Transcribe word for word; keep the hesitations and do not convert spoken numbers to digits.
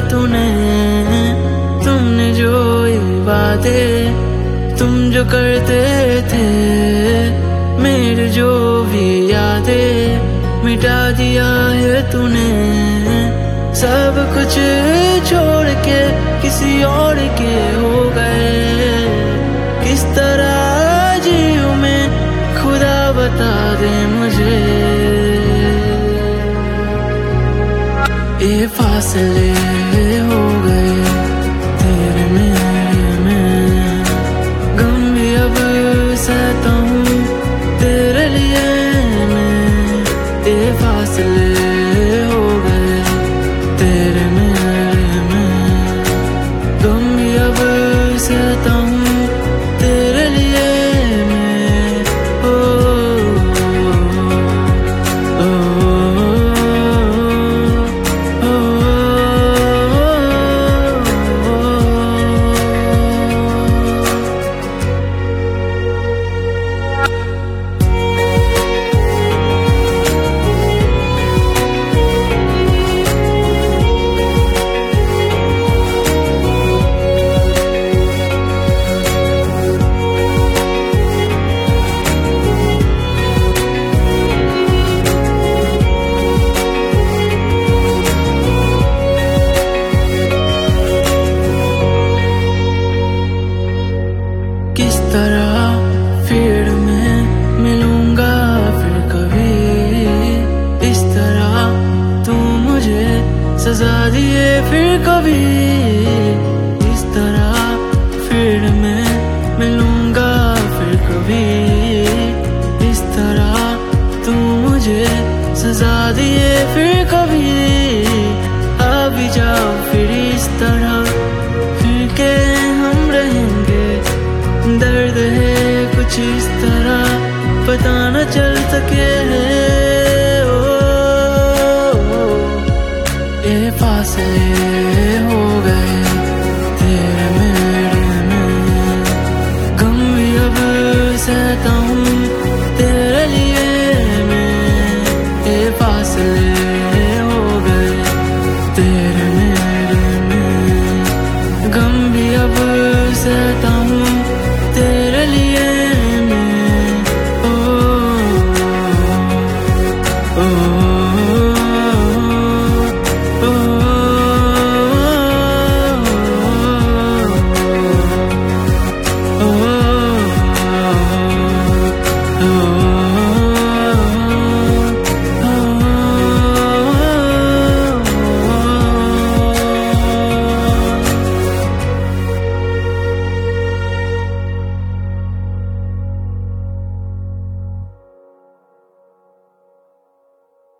तूने, तुमने जो ये वादे तुम जो करते थे, मेरे जो भी यादें मिटा दिया है तूने। सब कुछ छोड़ के किसी और के हो गए, किस तरह जीऊं मैं खुदा बता दे मुझे। ये फासले हो गए तेरे मेरे में, गम भी अब सहता हूँ तेरे लिए मैं। ये फासले हो गए तेरे मेरे में, गम भी अब सहता हूँ तेरे लिए मैं। ओ, ओ, ओ, ओ, किस तरह फिर मैं मिलूंगा फिर कभी, इस तरह तू मुझे सजा दिए फिर कभी। इस तरह फिर मैं मिलूंगा फिर कभी, इस तरह तू मुझे सजा दिए फिर कभी। आ भी जाओ फिर इस तरह फिर के हम रहेंगे, दर्द है कुछ इस तरह पता न चल सके है। ओ, ओ, ओ, ये फासले